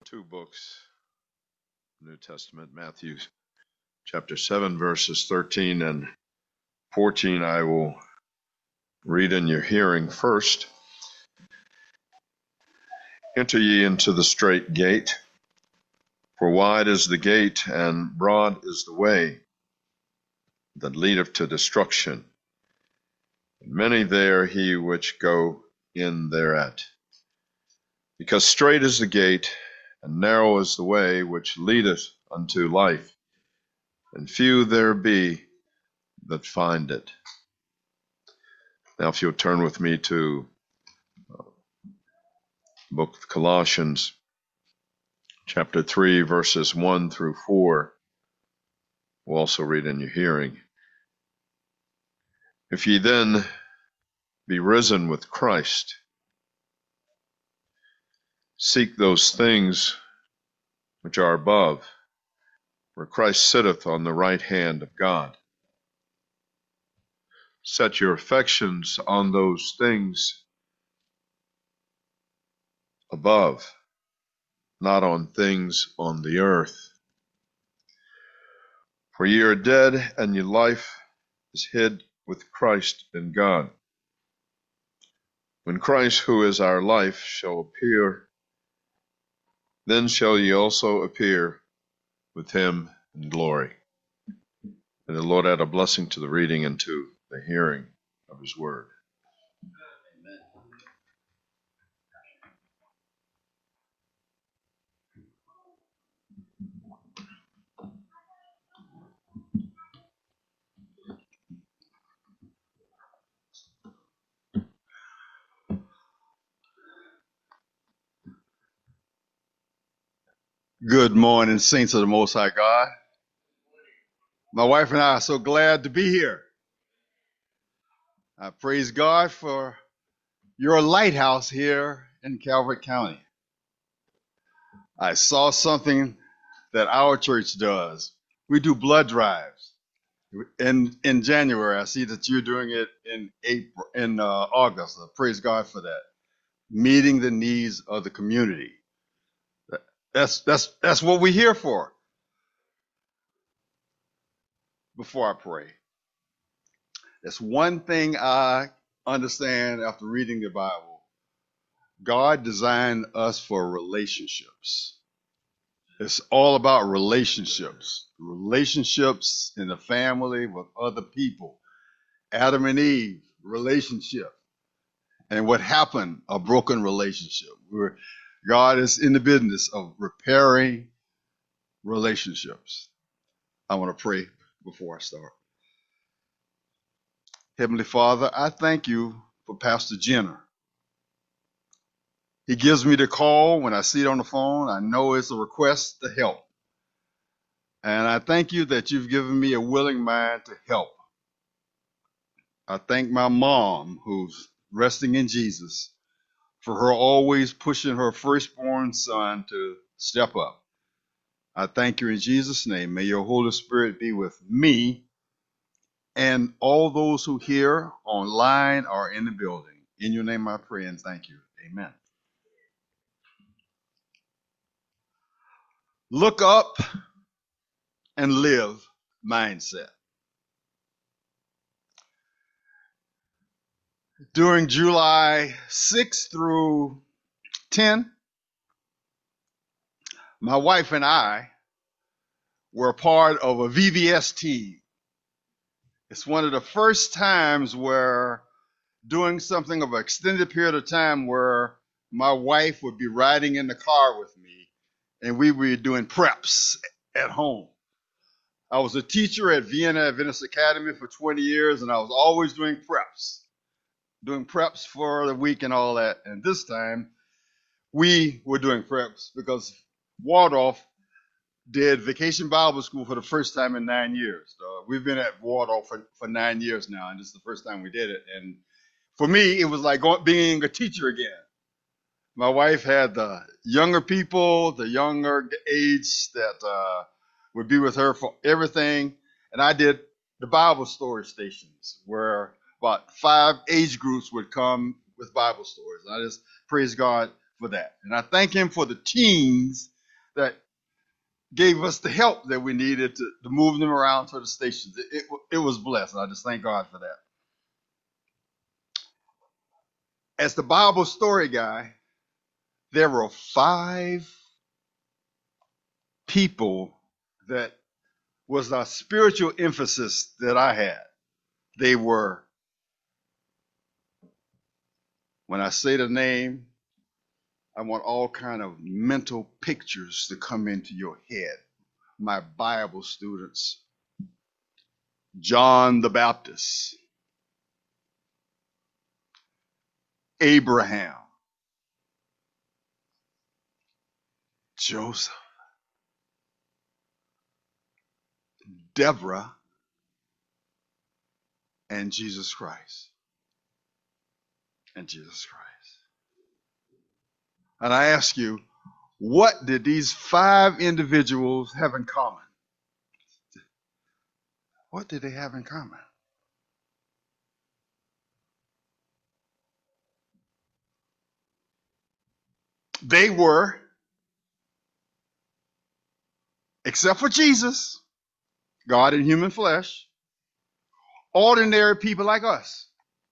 two books, New Testament, Matthew chapter 7, verses 13 and 14. I will read in your hearing first. Enter ye into the strait gate, for wide is the gate, and broad is the way that leadeth to destruction, and many there he which go in thereat. Because strait is the gate, and narrow is the way which leadeth unto life, and few there be that find it. Now, if you'll turn with me to the book of Colossians, chapter 3, verses 1 through 4, we'll also read in your hearing. If ye then be risen with Christ, seek those things which are above, where Christ sitteth on the right hand of God. Set your affections on those things above, not on things on the earth. For ye are dead, and your life is hid with Christ in God. When Christ, who is our life, shall appear, then shall ye also appear with him in glory. And the Lord add a blessing to the reading and to the hearing of his word. Good morning, saints of the Most High God. My wife and I are so glad to be here. I praise God for your lighthouse here in Calvert County. I saw something that our church does. We do blood drives. In January, I see that you're doing it in August. I praise God for that. Meeting the needs of the community. That's what we're here for. Before I pray, there's one thing I understand after reading the Bible. God designed us for relationships. It's all about relationships. Relationships in the family with other people. Adam and Eve, relationship. And what happened? A broken relationship. God is in the business of repairing relationships. I want to pray before I start. Heavenly Father, I thank you for Pastor Jenner. He gives me the call when I see it on the phone. I know it's a request to help. And I thank you that you've given me a willing mind to help. I thank my mom, who's resting in Jesus, for her always pushing her firstborn son to step up. I thank you in Jesus' name. May your Holy Spirit be with me and all those who hear online or in the building. In your name I pray and thank you. Amen. Look up and live mindset. During July 6th through 10, my wife and I were part of a VBS team. It's one of the first times where doing something of an extended period of time where my wife would be riding in the car with me and we were doing preps at home. I was a teacher at Vienna Adventist Academy for 20 years and I was always doing preps for the week and all that. And this time we were doing preps because Waldorf did Vacation Bible School for the first time in 9 years. We've been at Waldorf for 9 years now, and this is the first time we did it. And for me, it was like being a teacher again. My wife had the younger people, the younger age that would be with her for everything. And I did the Bible story stations where about 5 age groups would come with Bible stories. And I just praise God for that. And I thank him for the teens that gave us the help that we needed to move them around to the stations. It was blessed. I just thank God for that. As the Bible story guy, there were 5 people that was a spiritual emphasis that I had. They were, when I say the name, I want all kind of mental pictures to come into your head. My Bible students, John the Baptist, Abraham, Joseph, Deborah, and Jesus Christ. And Jesus Christ. And I ask you, what did these 5 individuals have in common? What did they have in common? They were, except for Jesus, God in human flesh, ordinary people like us.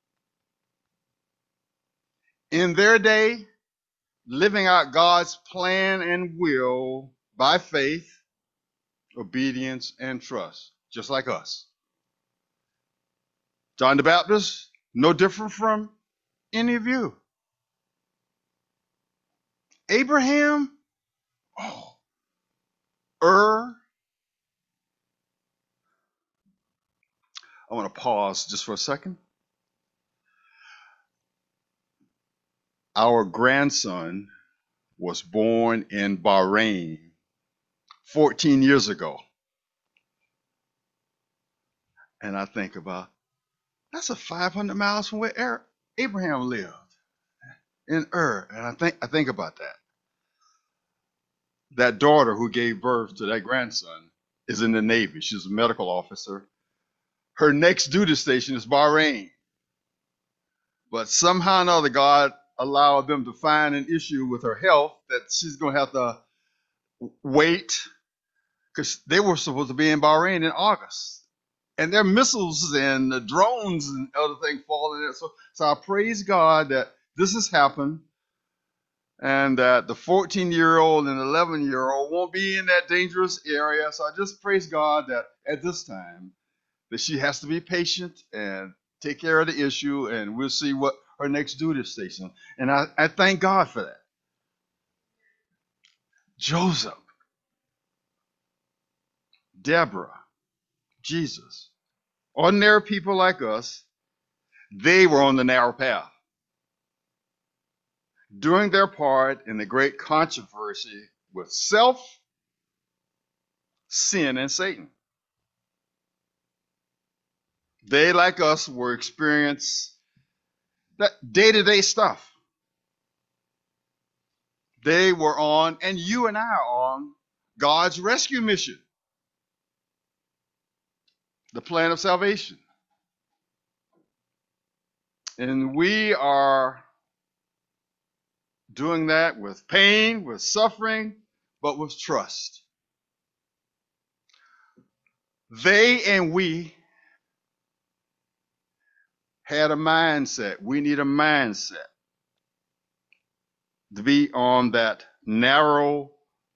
In their day, living out God's plan and will by faith, obedience, and trust, just like us. John the Baptist, no different from any of you. Abraham, I want to pause just for a second. Our grandson was born in Bahrain 14 years ago. And I think about, that's a 500 miles from where Abraham lived, in Ur. And I think about that. That daughter who gave birth to that grandson is in the Navy. She's a medical officer. Her next duty station is Bahrain. But somehow or another, God allowed them to find an issue with her health that she's going to have to wait, because they were supposed to be in Bahrain in August. And there are missiles and drones and other things falling in. So I praise God that this has happened, and that the 14-year-old and 11-year-old won't be in that dangerous area. So I just praise God that at this time that she has to be patient and take care of the issue, and we'll see what her next duty station. And I thank God for that. Joseph, Deborah, Jesus, ordinary people like us, they were on the narrow path, doing their part in the great controversy with self, sin, and Satan. They, like us, were experiencing that day-to-day stuff. They were on, and you and I are on, God's rescue mission, the plan of salvation. And we are doing that with pain, with suffering, but with trust. They and we had a mindset. We need a mindset to be on that narrow.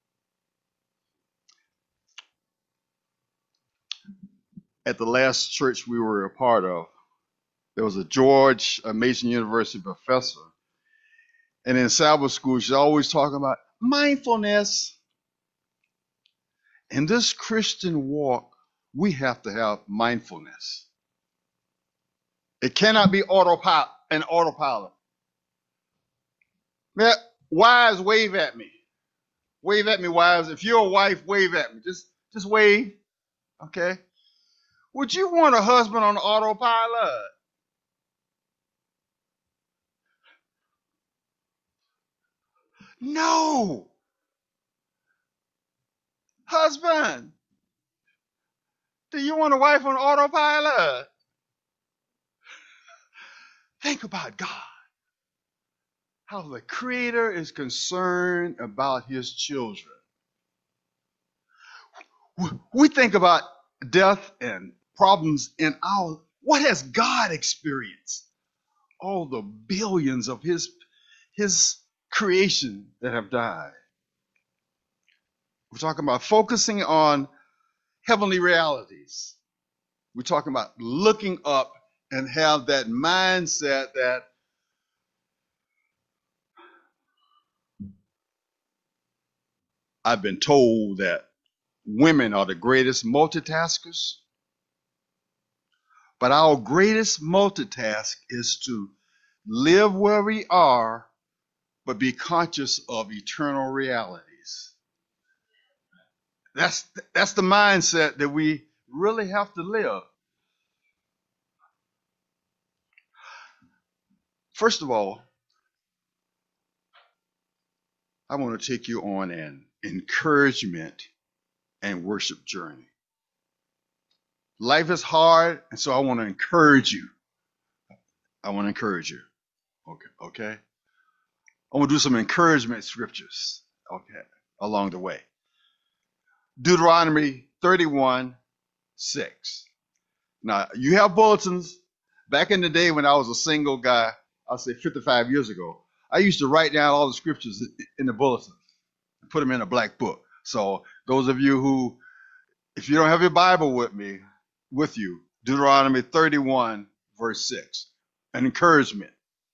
At the last church we were a part of, there was a George Mason University professor. And in Sabbath school, she's always talking about mindfulness. In this Christian walk, we have to have mindfulness. It cannot be autopilot. Man, wives, wave at me. Wave at me, wives. If you're a wife, wave at me. Just wave. Okay? Would you want a husband on autopilot? No. Husband, do you want a wife on autopilot? Think about God. How the Creator is concerned about His children. We think about death and problems in our, what has God experienced? All the billions of his creation that have died. We're talking about focusing on heavenly realities. We're talking about looking up and have that mindset that I've been told that women are the greatest multitaskers, but our greatest multitask is to live where we are, but be conscious of eternal realities. That's the mindset that we really have to live. First of all, I want to take you on an encouragement and worship journey. Life is hard, and so I want to encourage you. I want to encourage you. Okay. I want to do some encouragement scriptures. Okay, along the way. Deuteronomy 31:6. Now, you have bulletins. Back in the day when I was a single guy, I'll say 55 years ago, I used to write down all the scriptures in the bulletin and put them in a black book. So those of you who, if you don't have your Bible with you, Deuteronomy 31:6, an encouragement.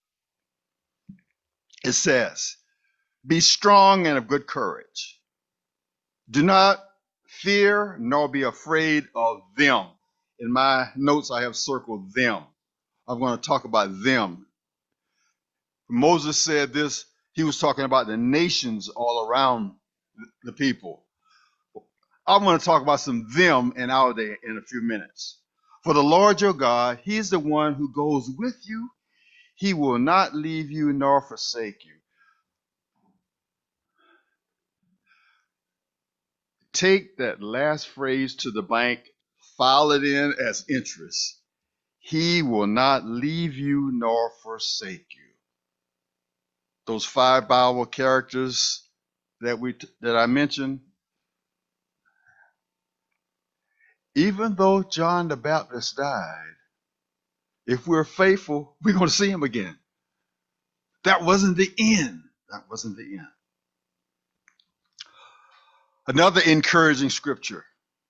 It says, be strong and of good courage. Do not fear nor be afraid of them. In my notes, I have circled them. I'm going to talk about them. Moses said this, he was talking about the nations all around the people. I'm going to talk about some them in our day in a few minutes. For the Lord your God, he's the one who goes with you. He will not leave you nor forsake you. Take that last phrase to the bank, file it in as interest. He will not leave you nor forsake you. Those 5 Bible characters that I mentioned, even though John the Baptist died, if we're faithful, we're going to see him again. That wasn't the end. That wasn't the end. Another encouraging scripture.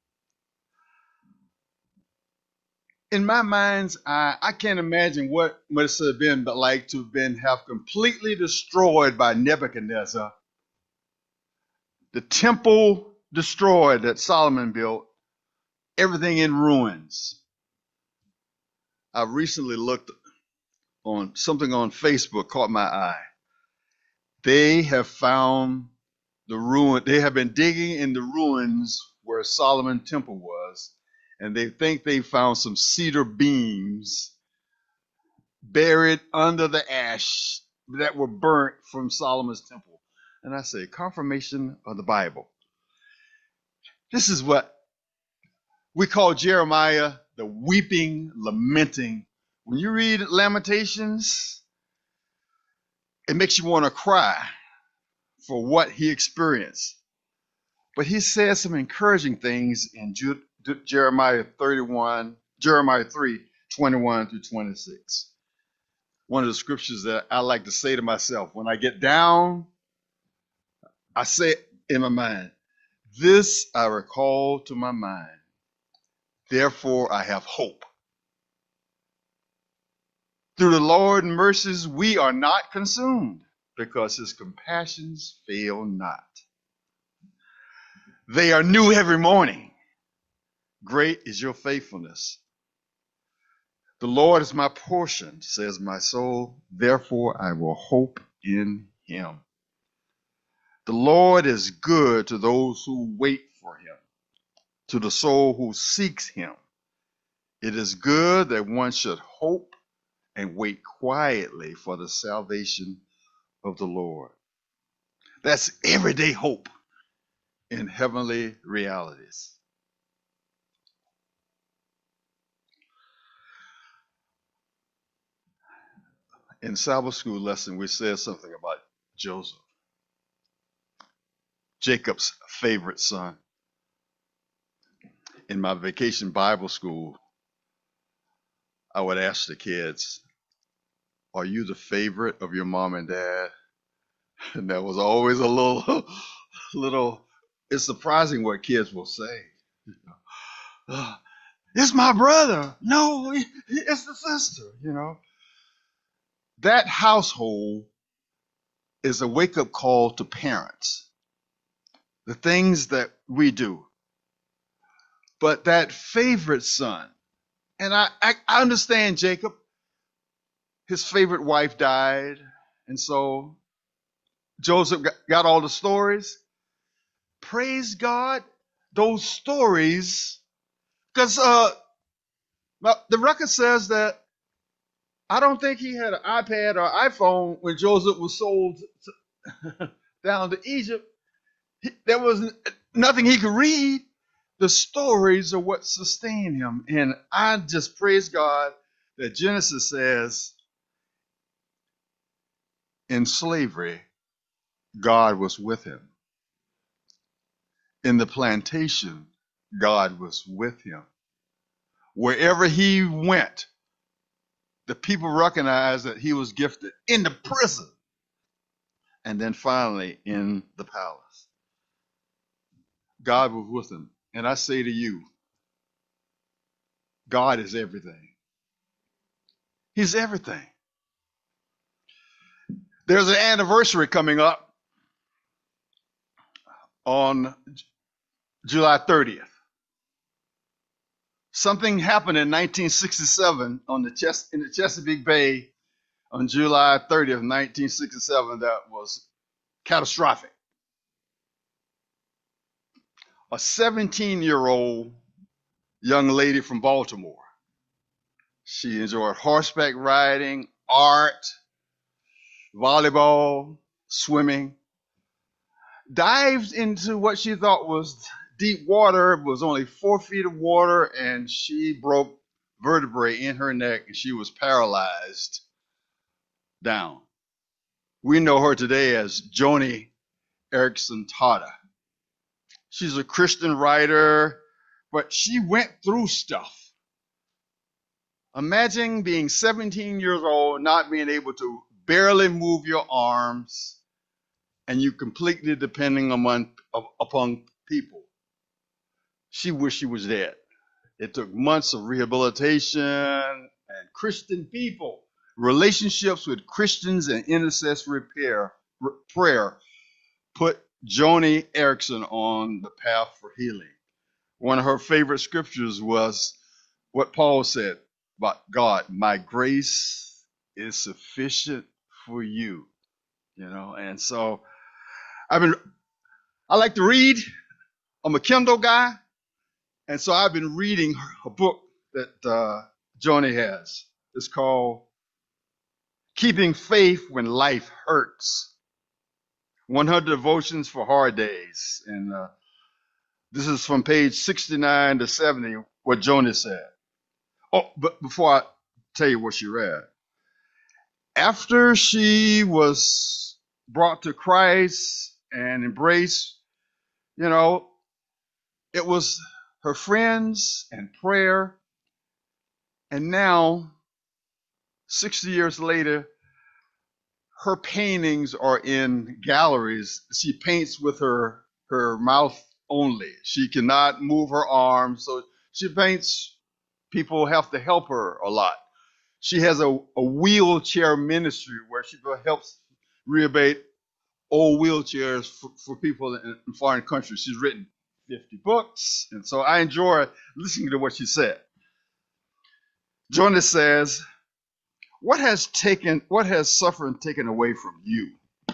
In my mind's eye, I can't imagine what must have been like to have completely destroyed by Nebuchadnezzar. The temple destroyed that Solomon built, everything in ruins. I recently looked on something on Facebook, caught my eye. They have found the ruin. They have been digging in the ruins where Solomon temple was, and they think they found some cedar beams buried under the ash that were burnt from Solomon's temple. And I say, confirmation of the Bible. This is what we call Jeremiah the weeping, lamenting. When you read Lamentations, it makes you want to cry for what he experienced. But he says some encouraging things in Jeremiah 3:21-26. One of the scriptures that I like to say to myself when I get down, I say in my mind, this I recall to my mind. Therefore I have hope. Through the Lord's mercies we are not consumed, because his compassions fail not. They are new every morning. Great is your faithfulness. The Lord is my portion, says my soul. Therefore I will hope in him. The Lord is good to those who wait for him, to the soul who seeks him. It is good that one should hope and wait quietly for the salvation of the Lord. That's everyday hope in heavenly realities. In Sabbath school lesson, we said something about Joseph, Jacob's favorite son. in my vacation Bible school, I would ask the kids, are you the favorite of your mom and dad? And that was always a little, it's surprising what kids will say. It's my brother. No, it's the sister, you know. That household is a wake-up call to parents. The things that we do. But that favorite son, and I understand Jacob, his favorite wife died, and so Joseph got all the stories. Praise God, those stories, because the record says that I don't think he had an iPad or iPhone when Joseph was sold down to Egypt. There was nothing he could read. The stories are what sustain him. And I just praise God that Genesis says in slavery, God was with him. In the plantation, God was with him. Wherever he went, the people recognized that he was gifted in the prison. And then finally in the palace. God was with him. And I say to you, God is everything. He's everything. There's an anniversary coming up on July 30th. Something happened in 1967 in the Chesapeake Bay on July 30th, 1967 that was catastrophic. A 17-year-old young lady from Baltimore. She enjoyed horseback riding, art, volleyball, swimming. Dived into what she thought was deep water. It was only 4 feet of water, and she broke vertebrae in her neck, and she was paralyzed down. We know her today as Joni Eareckson Tada. She's a Christian writer, but she went through stuff. Imagine being 17 years old, not being able to barely move your arms, and you completely depending upon people. She wished she was dead. It took months of rehabilitation and Christian people, relationships with Christians and intercessory prayer put Joni Eareckson on the path for healing. One of her favorite scriptures was what Paul said about God, my grace is sufficient for you, you know. And so I like to read. I'm a Kindle guy. And so I've been reading a book that Joni has. It's called Keeping Faith When Life Hurts. 100 Devotions for Hard Days. And this is from page 69 to 70, what Joni said. Oh, but before I tell you what she read. After she was brought to Christ and embraced, you know, it was her friends and prayer. And now, 60 years later, her paintings are in galleries. She paints with her mouth only. She cannot move her arms, so she paints. People have to help her a lot. She has a wheelchair ministry where she helps rehabilitate old wheelchairs for people in foreign countries. She's written 50 books, and so I enjoy listening to what she said. Joni says, what has suffering taken away from you?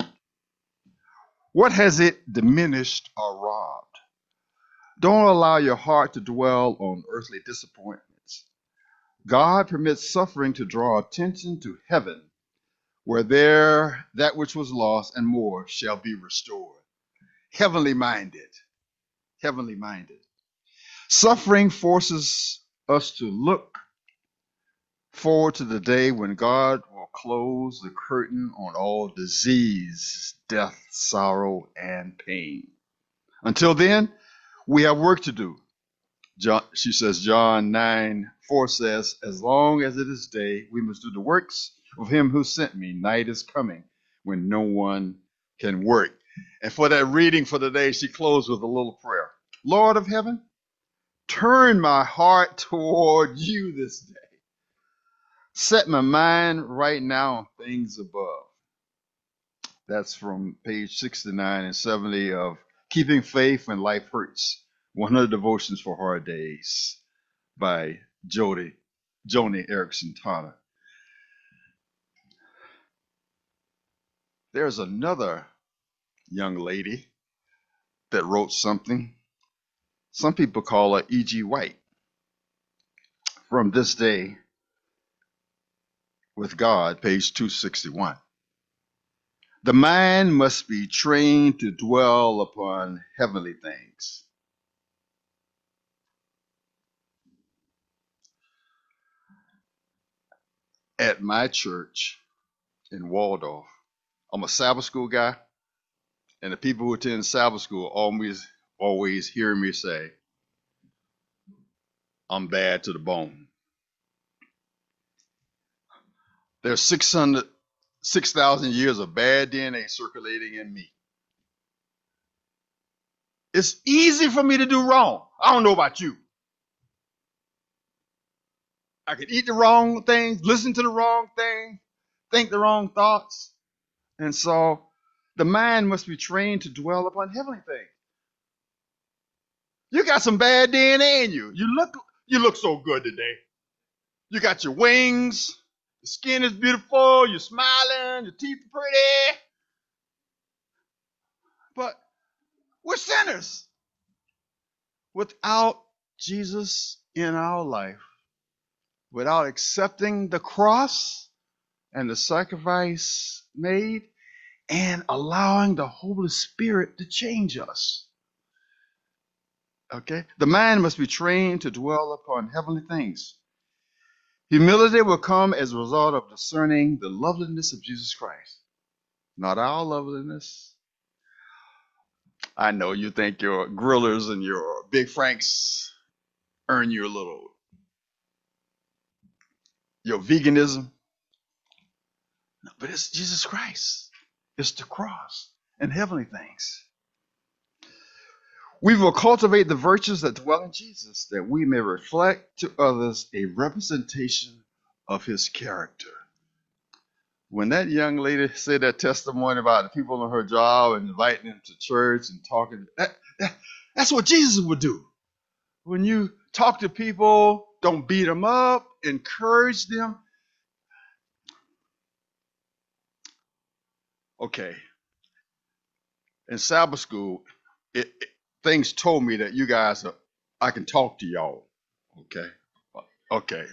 What has it diminished or robbed? Don't allow your heart to dwell on earthly disappointments. God permits suffering to draw attention to heaven, where there that which was lost and more shall be restored. Heavenly minded. Heavenly minded. Suffering forces us to look forward to the day when God will close the curtain on all disease, death, sorrow, and pain. Until then, we have work to do. She says, John 9:4 says, as long as it is day, we must do the works of him who sent me. Night is coming when no one can work. And for that reading for the day, she closed with a little prayer. Lord of heaven, turn my heart toward you this day. Set my mind right now on things above. That's from page 69 and 70 of Keeping Faith When Life Hurts, 100 Devotions for Hard Days by Joni Eareckson Tada. There's another young lady that wrote something. Some people call her E.G. White. From This Day with God, page 261. The mind must be trained to dwell upon heavenly things. At my church in Waldorf, I'm a Sabbath school guy, and the people who attend Sabbath school always hear me say, I'm bad to the bone. There's 6,000 years of bad DNA circulating in me. It's easy for me to do wrong. I don't know about you. I could eat the wrong things, listen to the wrong thing, think the wrong thoughts. And so the mind must be trained to dwell upon heavenly things. You got some bad DNA in you. You look so good today. You got your wings, your skin is beautiful, you're smiling, your teeth are pretty. But we're sinners. Without Jesus in our life, without accepting the cross and the sacrifice made, and allowing the Holy Spirit to change us. Okay? The mind must be trained to dwell upon heavenly things. Humility will come as a result of discerning the loveliness of Jesus Christ, not our loveliness. I know you think your grillers and your Big Franks earn you a little. Your veganism. No, but it's Jesus Christ. It's the cross and heavenly things. We will cultivate the virtues that dwell in Jesus, that we may reflect to others a representation of his character. When that young lady said that testimony about the people on her job and inviting them to church and talking, that's what Jesus would do. When you talk to people, don't beat them up, encourage them. Okay. In Sabbath school, things told me that you guys I can talk to y'all. Okay. Okay.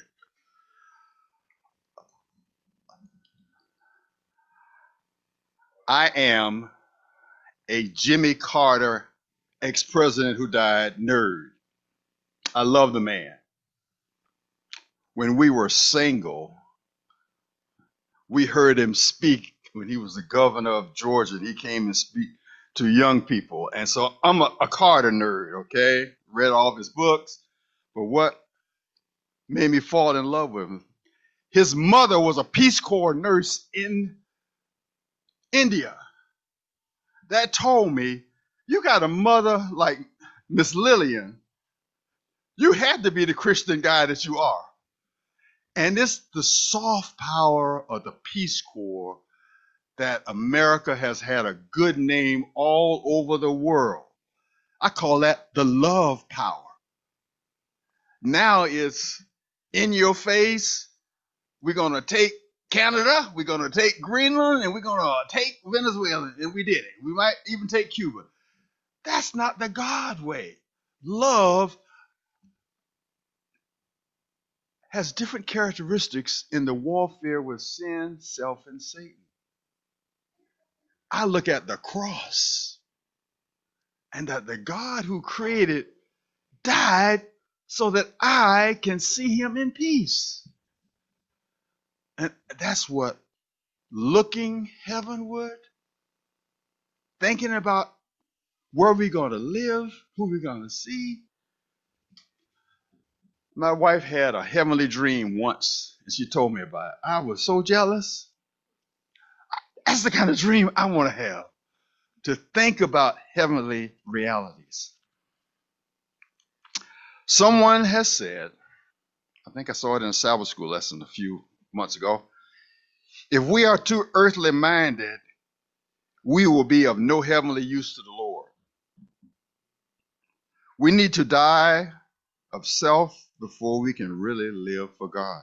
I am a Jimmy Carter ex-president who died nerd. I love the man. When we were single, we heard him speak when he was the governor of Georgia, and he came and speak to young people. And so I'm a Carter nerd, okay? Read all of his books. But what made me fall in love with him? His mother was a Peace Corps nurse in India. That told me, you got a mother like Miss Lillian, you had to be the Christian guy that you are. And it's the soft power of the Peace Corps that America has had a good name all over the world. I call that the love power. Now it's in your face. We're going to take Canada, we're going to take Greenland, and we're going to take Venezuela. And we did it. We might even take Cuba. That's not the God way. Love has different characteristics in the warfare with sin, self, and Satan. I look at the cross and that the God who created died so that I can see him in peace. And that's what looking heavenward, thinking about where we're going to live, who we're going to see, My wife had a heavenly dream once, and she told me about it. I was so jealous. That's the kind of dream I want to have, to think about heavenly realities. Someone has said, I think I saw it in a Sabbath school lesson a few months ago, if we are too earthly minded, we will be of no heavenly use to the Lord. We need to die of self before we can really live for God.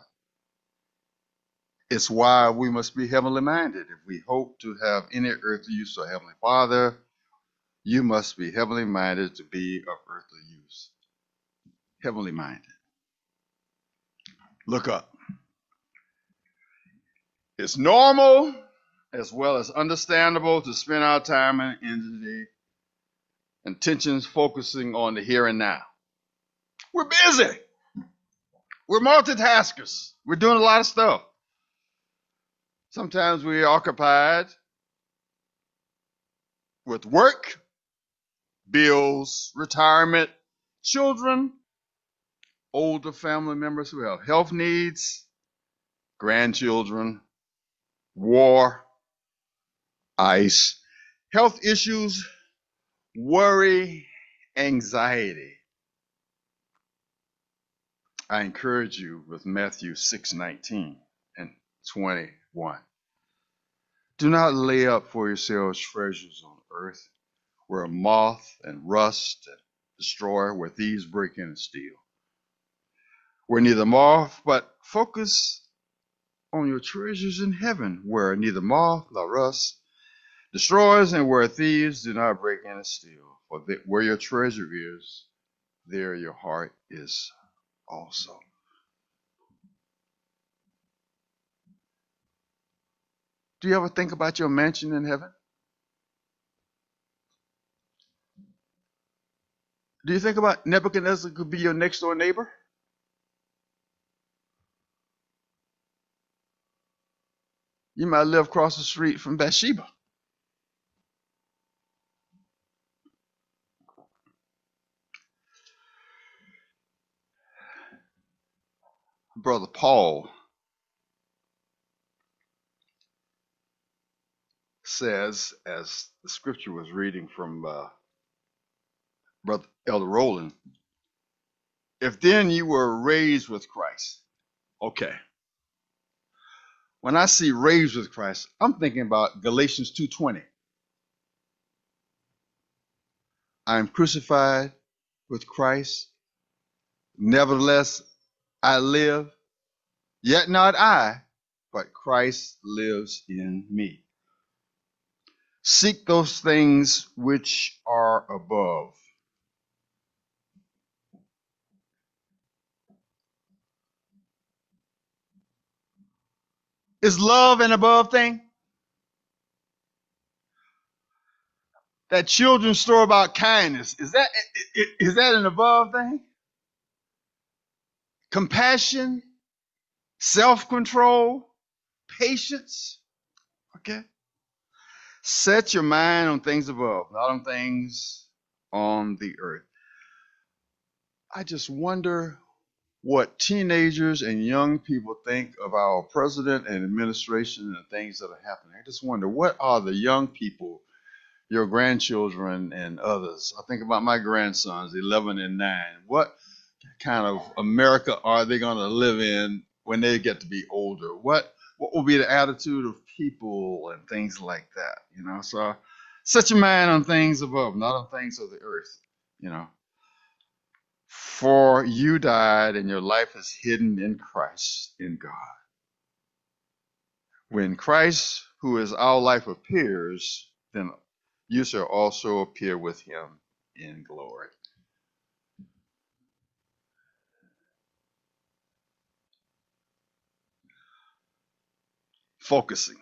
It's why we must be heavenly minded. If we hope to have any earthly use to our Heavenly Father, you must be heavenly minded to be of earthly use. Heavenly minded. Look up. It's normal as well as understandable to spend our time and energy and intentions focusing on the here and now. We're busy. We're multitaskers. We're doing a lot of stuff. Sometimes we're occupied with work, bills, retirement, children, older family members who have health needs, grandchildren, war, ICE, health issues, worry, anxiety. I encourage you with Matthew 6:19 and 21. Do not lay up for yourselves treasures on earth, where moth and rust and destroy, where thieves break in and steal. Where neither moth, but focus on your treasures in heaven, where neither moth nor rust destroys, and where thieves do not break in and steal. For where your treasure is, there your heart is also. Do you ever think about your mansion in heaven? Do you think about Nebuchadnezzar could be your next door neighbor? You might live across the street from Bathsheba. Brother Paul says, as the scripture was reading from Brother Elder Rowland, if then you were raised with Christ. Okay. When I see raised with Christ, I'm thinking about Galatians 2:20. I am crucified with Christ. Nevertheless, I live. Yet not I, but Christ lives in me. Seek those things which are above. Is love an above thing? That children's story about kindness, is that an above thing? Compassion, self-control, patience. Okay? Set your mind on things above, not on things on the earth. I just wonder what teenagers and young people think of our president and administration and the things that are happening. I just wonder, what are the young people, your grandchildren and others? I think about my grandsons, 11 and 9. What kind of America are they going to live in when they get to be older? What will be the attitude of people and things like that? So set your mind on things above, not on things of the earth. For you died and your life is hidden in Christ, in God. When Christ, who is our life, appears, then you shall also appear with him in glory. Focusing.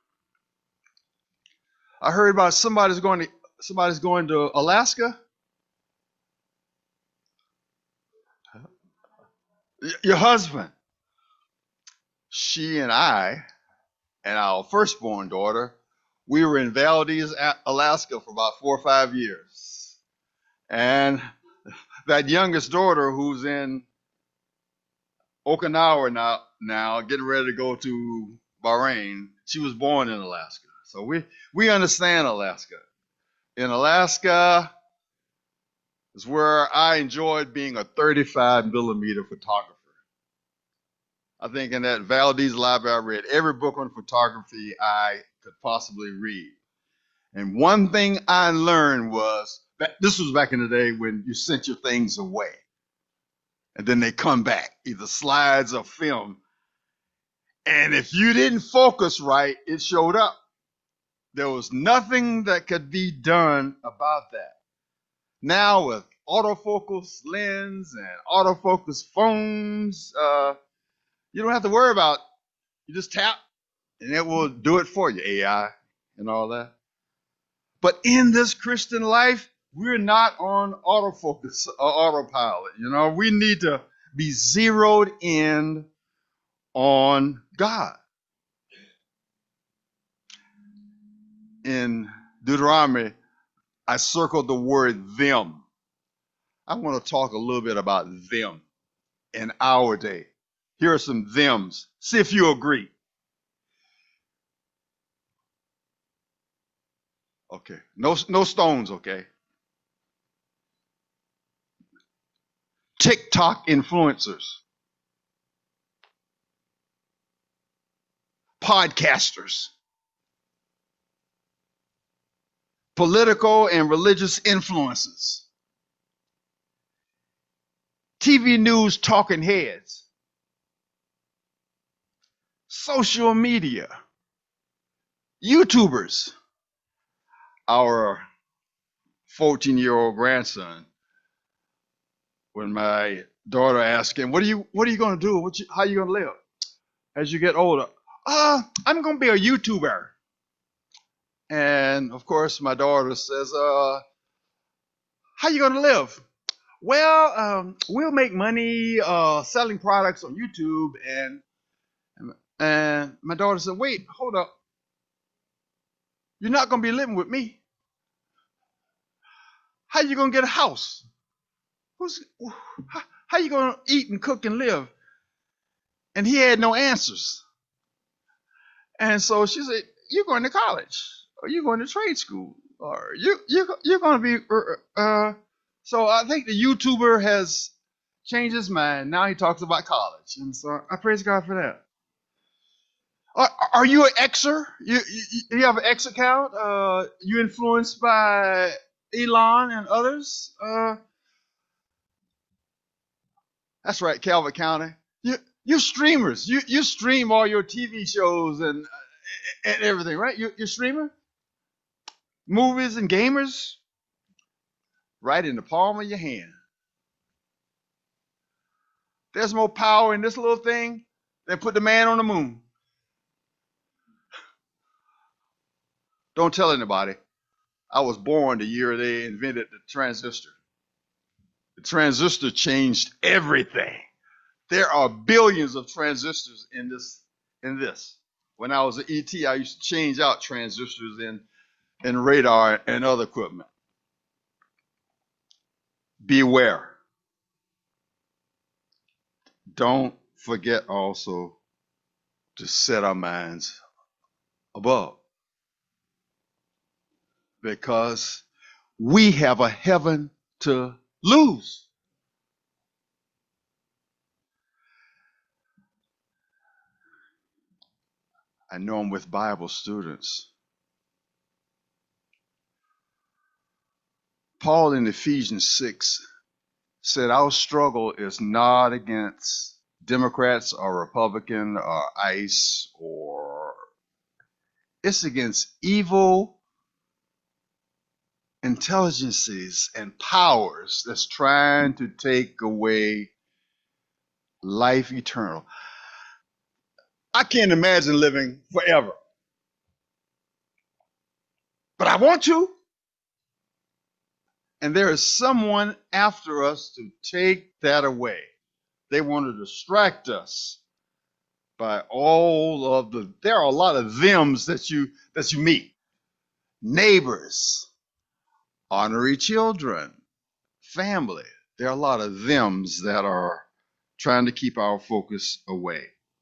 I heard about somebody's going to Alaska. Your husband. She and I and our firstborn daughter, we were in Valdez, Alaska for about 4 or 5 years. And that youngest daughter, who's in Okinawa now getting ready to go to Bahrain. She was born in Alaska. So we understand Alaska. In Alaska is where I enjoyed being a 35 millimeter photographer. I think in that Valdez library, I read every book on photography I could possibly read. And one thing I learned was that this was back in the day when you sent your things away and then they come back, either slides or film. And if you didn't focus right, it showed up. There was nothing that could be done about that. Now with autofocus lens and autofocus phones, you don't have to worry about it. You just tap and it will do it for you, AI and all that. But in this Christian life, we're not on autofocus or autopilot. We need to be zeroed in on God. In Deuteronomy, I circled the word them. I want to talk a little bit about them in our day. Here are some thems. See if you agree. Okay. No stones, okay? TikTok influencers. Podcasters. Political and religious influences. TV news talking heads. Social media. YouTubers. Our 14-year-old grandson, when my daughter asked him, what are you going to do? How are you going to live as you get older? I'm going to be a YouTuber. And of course, my daughter says, how are you going to live? Well, we'll make money selling products on YouTube. And my daughter said, wait, hold up. You're not going to be living with me. How are you going to get a house? How are you going to eat and cook and live? And he had no answers. And so she said, you're going to college, or you're going to trade school, or you're going to be. So I think the YouTuber has changed his mind. Now he talks about college. And so I praise God for that. Are you an Xer? You have an X account? You influenced by Elon and others? That's right, Calvert County. You're streamers. You stream all your TV shows and everything, right? You're a streamer? Movies and gamers? Right in the palm of your hand. There's more power in this little thing than put the man on the moon. Don't tell anybody. I was born the year they invented the transistor. The transistor changed everything. There are billions of transistors in this. When I was at ET, I used to change out transistors in radar and other equipment. Beware. Don't forget also to set our minds above. Because we have a heaven to lose. I know I'm with Bible students. Paul in Ephesians 6 said our struggle is not against Democrats or Republican or ICE it's against evil intelligences and powers that's trying to take away life eternal. I can't imagine living forever. But I want to. And there is someone after us to take that away. They want to distract us by there are a lot of thems that you meet. Neighbors, honorary children, family. There are a lot of thems that are trying to keep our focus away.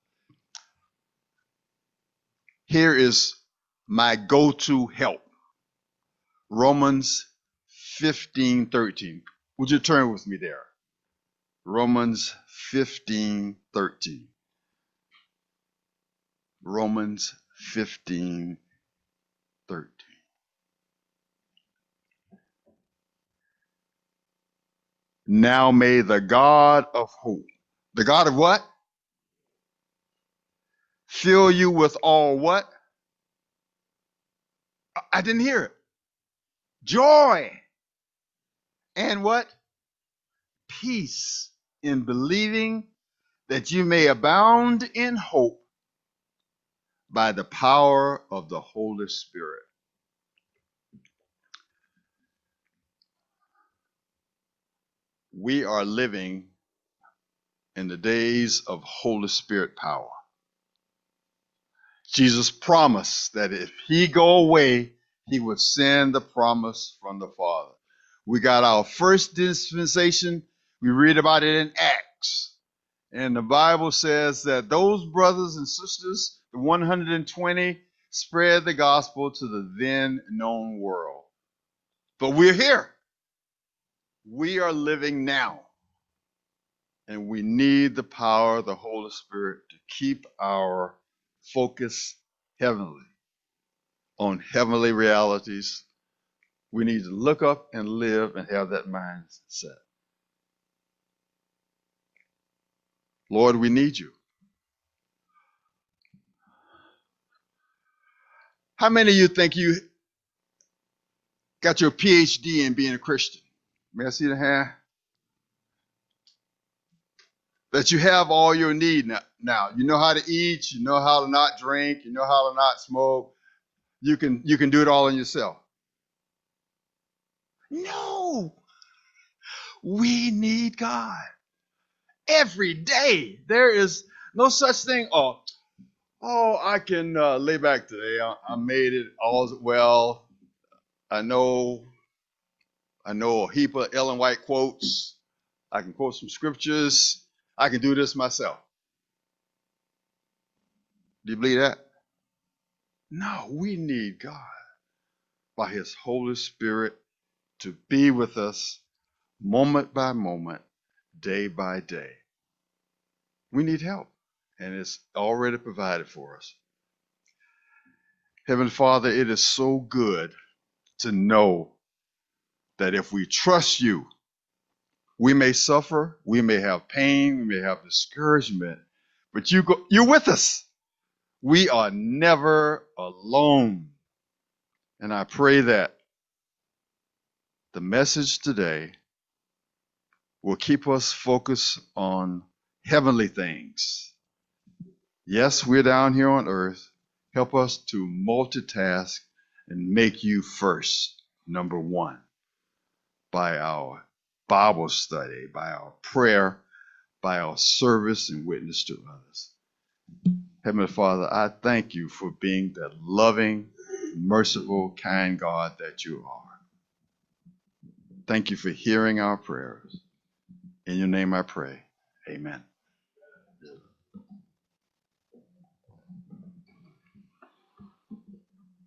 Here is my go-to help. Romans 15:13. Would you turn with me there? Romans 15:13. Romans 15:13. Now may the God of hope, the God of what? Fill you with all what? I didn't hear it. Joy. And what? Peace in believing, that you may abound in hope by the power of the Holy Spirit. We are living in the days of Holy Spirit power. Jesus promised that if he go away, he would send the promise from the Father. We got our first dispensation. We read about it in Acts. And the Bible says that those brothers and sisters, the 120, spread the gospel to the then known world. But we're here. We are living now. And we need the power of the Holy Spirit to keep our focus heavenly, on heavenly realities. We need to look up and live and have that mindset. Lord, we need you. How many of you think you got your PhD in being a Christian? May I see the hand? That you have all your need now. You know how to eat, you know how to not drink, you know how to not smoke. You can do it all in yourself. No. We need God. Every day. There is no such thing. Oh, I can lay back today. I made it. All's well. I know a heap of Ellen White quotes. I can quote some scriptures. I can do this myself. Do you believe that? No, we need God by his Holy Spirit to be with us moment by moment, day by day. We need help, and it's already provided for us. Heavenly Father, it is so good to know that if we trust you, we may suffer, we may have pain, we may have discouragement, but you're with us. We are never alone. And I pray that the message today will keep us focused on heavenly things. Yes, we're down here on earth. Help us to multitask and make you first, number one, by our Bible study, by our prayer, by our service and witness to others. Heavenly Father, I thank you for being the loving, merciful, kind God that you are. Thank you for hearing our prayers. In your name I pray. Amen.